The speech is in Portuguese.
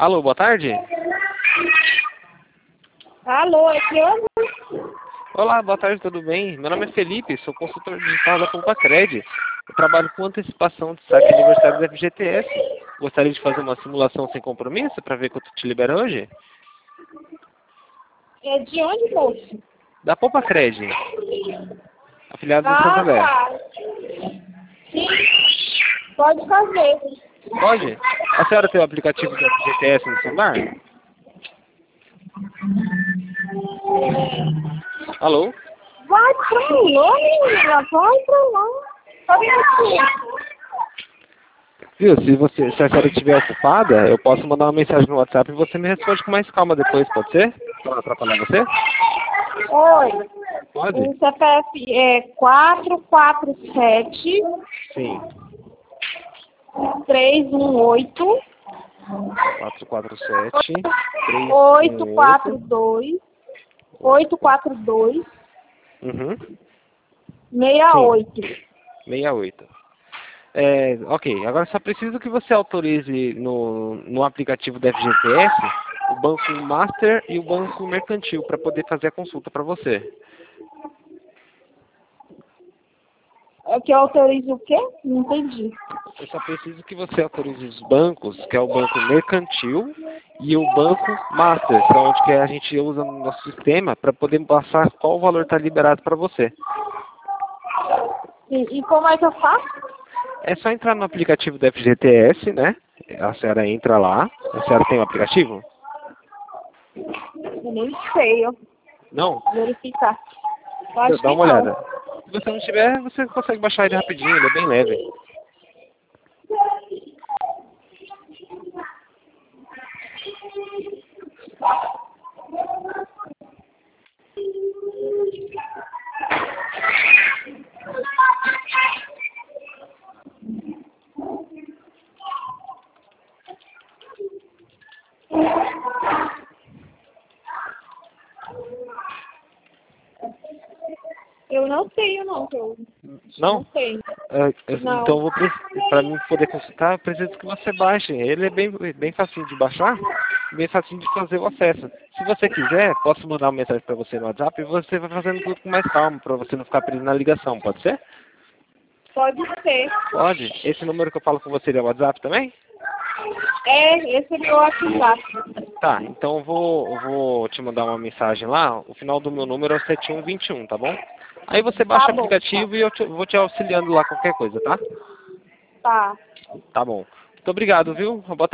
Alô, boa tarde. Alô, é que eu... Olá, boa tarde, tudo bem? Meu nome é Felipe, sou consultor digital da Compacred. Eu trabalho com antecipação de saque aniversário da FGTS. Gostaria de fazer uma simulação sem compromisso para ver quanto te libera hoje? É de onde, moço? Da Compacred, afiliado do Ah, Santander. tá. Sim, pode fazer. Pode? A senhora tem o aplicativo da FGTS no celular? Alô? Vai pra lá, menina, vai pra lá. Cadê aqui? Viu, se a senhora estiver ocupada, eu posso mandar uma mensagem no WhatsApp e você me responde com mais calma depois, pode ser? Para não atrapalhar você? Oi, Pode? o CPF é 447 Sim. 318 447 842 842 Uhum. 68. 68. Ok, agora só preciso que você autorize no aplicativo da FGTS o Banco Master e o Banco Mercantil para poder fazer a consulta para você. É que eu autorizo o quê? Não entendi. Eu só preciso que você autorize os bancos, que é o Banco Mercantil e o Banco Master, que é onde que a gente usa no nosso sistema para poder passar qual valor está liberado para você. E como é que eu faço? É só entrar no aplicativo da FGTS, né? A senhora entra lá. A senhora tem o aplicativo? Eu nem sei, ó. Não? Verificar. Eu acho Dá que uma não. olhada. Se você não tiver, você consegue baixar ele rapidinho, ele é bem leve. Eu não tenho, não. Eu Não? não tenho. Não. Então, para mim poder consultar, eu preciso que você baixe. Ele é bem facinho de baixar, bem facinho de fazer o acesso. Se você quiser, posso mandar uma mensagem para você no WhatsApp e você vai fazendo tudo com mais calma, para você não ficar preso na ligação, pode ser? Pode ser. Pode. Esse número que eu falo com você é o WhatsApp também? É, esse é meu WhatsApp. Tá, então eu vou te mandar uma mensagem lá. O final do meu número é o 7121, tá bom? Aí você baixa Tá o bom. aplicativo e eu vou te auxiliando lá qualquer coisa, tá? Tá. Tá bom. Muito obrigado, viu? Boa